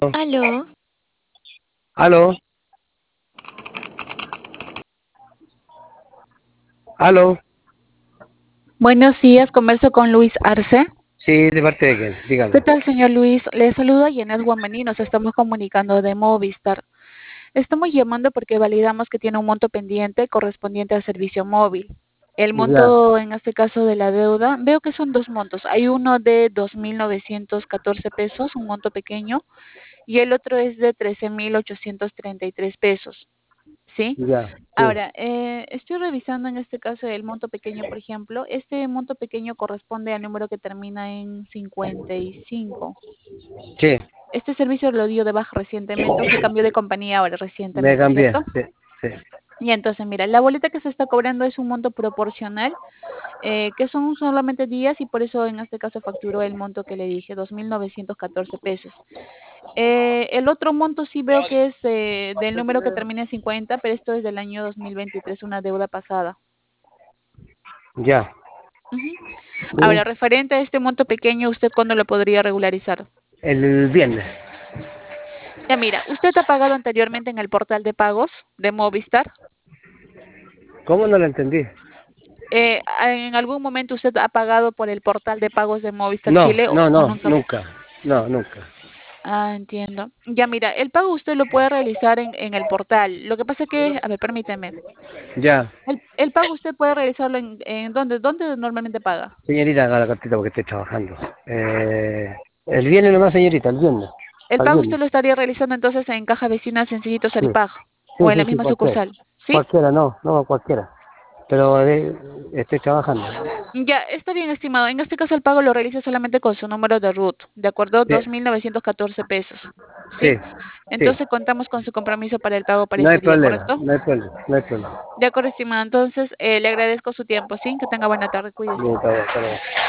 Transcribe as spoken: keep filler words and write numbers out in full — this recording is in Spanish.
Aló, Aló, aló. buenos días, converso con Luis Arce. Sí, ¿de parte de quién? ¿Qué Dígame. tal, señor Luis? Le saluda Yenet Guamaní, nos estamos comunicando de Movistar. Estamos llamando porque validamos que tiene un monto pendiente correspondiente al servicio móvil. El Ya, monto, en este caso de la deuda, veo que son dos montos. Hay uno de dos mil novecientos catorce pesos, un monto pequeño, y el otro es de trece mil ochocientos treinta y tres pesos, ¿sí? ya, sí, Ahora, eh, estoy revisando en este caso el monto pequeño, por ejemplo. Este monto pequeño corresponde al número que termina en cincuenta y cinco. sí, Este servicio lo dio de baja recientemente. Usted cambió de compañía ahora me recientemente, cambié, ¿cierto? sí, sí, Y entonces, mira, la boleta que se está cobrando es un monto proporcional, eh, que son solamente días y por eso en este caso facturó el monto que le dije, dos mil novecientos catorce pesos. Eh, el otro monto sí veo que es eh, del número que termina en cincuenta, pero esto es del año dos mil veintitrés, una deuda pasada. ya, Ujú. sí. Ahora, referente a este monto pequeño, ¿usted cuándo lo podría regularizar? El viernes. Ya mira, ¿usted ha pagado anteriormente en el portal de pagos de Movistar? ¿Cómo no lo entendí? Eh, ¿en algún momento usted ha pagado por el portal de pagos de Movistar No, Chile o, no, o no, nunca? nunca, no, nunca. Ah, entiendo. Ya mira, el pago usted lo puede realizar en, en el portal. Lo que pasa es que, a ver, permíteme. Ya, El, el pago usted puede realizarlo en, en ¿dónde, dónde normalmente paga? señorita, haga la cartita porque estoy trabajando. Eh, el viernes nomás, señorita, el viernes. El Al pago viernes. usted lo estaría realizando entonces en Caja Vecina Sencillito Sí, Saripag sí, o en sí, la sí, misma cualquiera. sucursal, ¿sí? Cualquiera, no, no, cualquiera. Pero eh, estoy trabajando. Ya, está bien, estimado. En este caso, el pago lo realiza solamente con su número de R U T, ¿de acuerdo? Sí, dos mil novecientos catorce pesos, ¿sí? sí, sí. Entonces, contamos con su compromiso para el pago para No hay este día, problema, ¿correcto? no hay problema, no hay problema. De acuerdo, estimado. Entonces, eh, le agradezco su tiempo, ¿sí? Que tenga buena tarde, cuídese. Bien, está bien, está bien.